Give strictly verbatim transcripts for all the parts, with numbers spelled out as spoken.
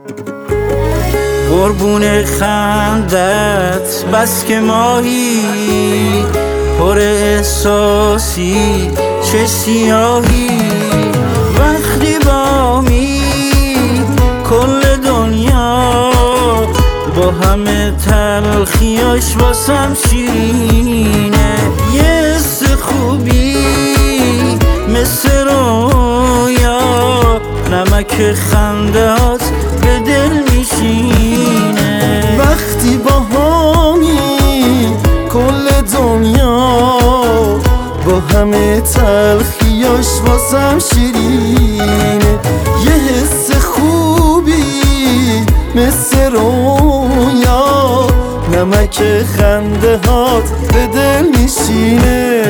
قربون خندت بس که ماهی، پر احساسی چه سیاهی. وقتی بامی کل دنیا با همه تلخیاش واسم شیرینه. یه حس خوبی مثل رویا، نمک خندهات به دل میشینه. وقتی با همی کل دنیا با همه تلخیاش واسم شیرینه. یه حس خوبی مثل رویا، نمک خنده هات به دل میشینه.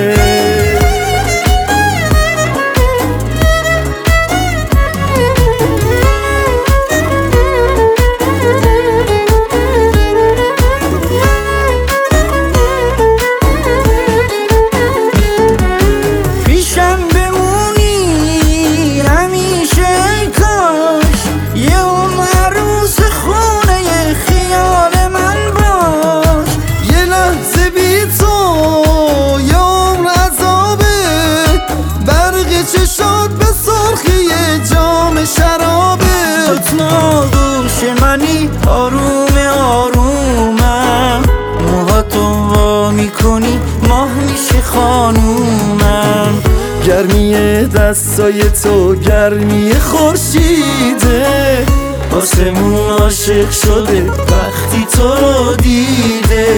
چشات به سرخی جام شرابه، ستنا دوش منی آروم آرومم. موهاتو وا میکنی ماه میشه خانومم. گرمی دستای تو گرمی خورشیده، آسمون عاشق شده وقتی تو رو دیده.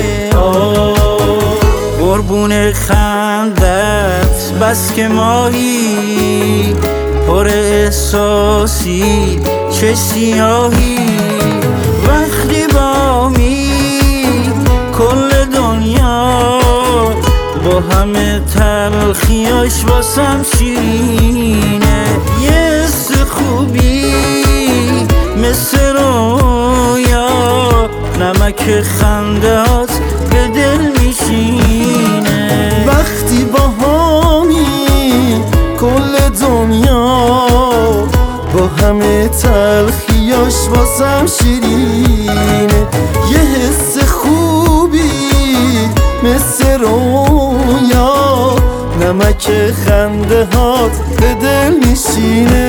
قربون خندت بس که ماهی، پر احساسی چه سیاهی. وقتی بامی کل دنیا با همه تلخیاش واسم شیرینه. یه حس خوبی مثل رویا، نمک خندهات به دل میشینه. وقتی با همی کل دنیا با همه تلخیاش واسم شیرینه. یه حس خوبی مثل رویا، نمک خنده هات به دل میشینه.